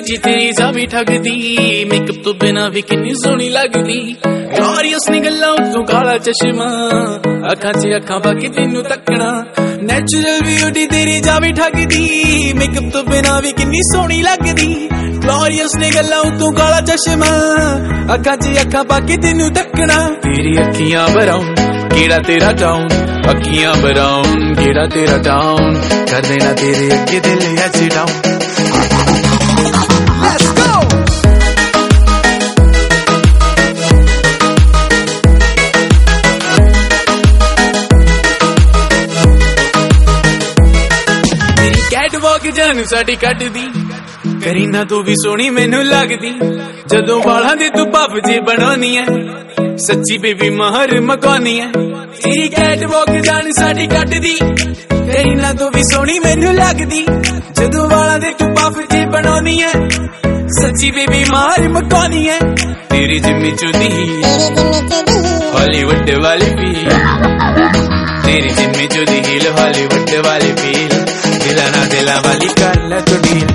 जी तेरी जा भी ठगदी, मेकअप तो बिना भी किन्नी सोहनी लगदी। ग्लोरियस नी गल्लां उत्तों काला चश्मा, अखां च अखां पा के तैनू तकना। नैचुरल ब्यूटी तेरी जा भी ठगदी, मेकअप तो बिना भी किन्नी सोहनी लगदी। ग्लोरियस नी गल्लां उत्तों काला चश्मा, अखां च अखां पा के तैनू तकना। तेरी अखियां ब्राउन केड़ा तेरा टाउन, अखियां ब्राउन केड़ा तेरा टाउन, कर देना तेरे अगे दिल अच डाउन। कैटवॉक जानू साडी कटदी, करीना तू भी सोहनी मैनू लगदी। जदों वालां दे तू पफ जे बनानी है, सच्ची बेबी महर मकानी है। तेरी कैटवॉक जान साडी कटदी, करीना तू भी सोहनी मैनू लगदी। जदों वालां दे तू पफ जे बनानी है, सच्ची बेबी महर मकानी है। तेरी जिम्मी चुदी हॉलीवुड वाली फील, तेरी जिम्मी चुदी हील हॉलीवुड वाली फील। दिला ना दिला वाली कर ले तू डील।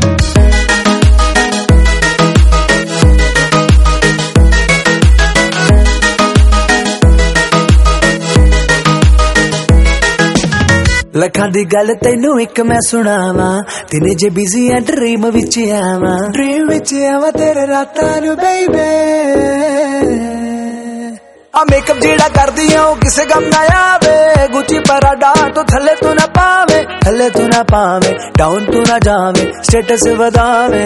लखां दी गल तैनू एक मैं सुनावां, तिने जे बिजी है ड्रीम विच आवां, ड्रीम विच आवां तेरे रातां नू बेबी। आ मेकअप जेड़ा करदी है ओ किसे गम ना आवे, गुची पराडा तो थल्ले तू ना पावे, थल्ले तू ना पावे, डाउन तू ना जावे, स्टेटस वधावे।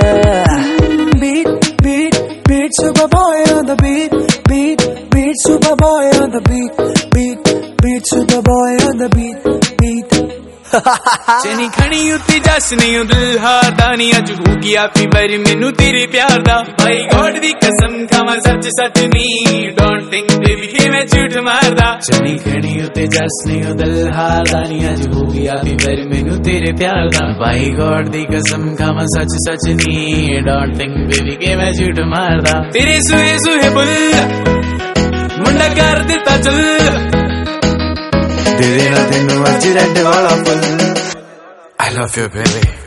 Beat beat beat super boy on the beat, beat beat super boy on the beat, beat beat super boy on the beat, beat. चनी खड़ी उत्ती जस नहीं दिल हारदा नी, अज हो गया फीवर मैनू तेरे प्यार दा। भाई गॉड दी कसम खावां सच सच नी, डोंट थिंक बेबी के मैं झूठ मारदा। चनी खड़ी उत्ती जस नहीं दिल हारदा नी, अज हो गया फीवर मैनू तेरे प्यार दा। भाई गॉड दी कसम खावां सच सच नी, डोंट थिंक बेबी के मैं झूठ मारदा। तेरे सुहे सुहे बुल मुंडा कर दिता चल, दे देना तेनू अज रेड वाला फुल। I love you baby।